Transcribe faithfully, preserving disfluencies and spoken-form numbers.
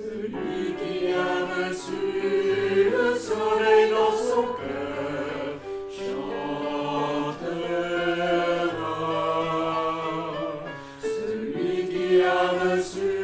Celui qui a reçu le soleil dans son cœur chantera. Celui qui a reçu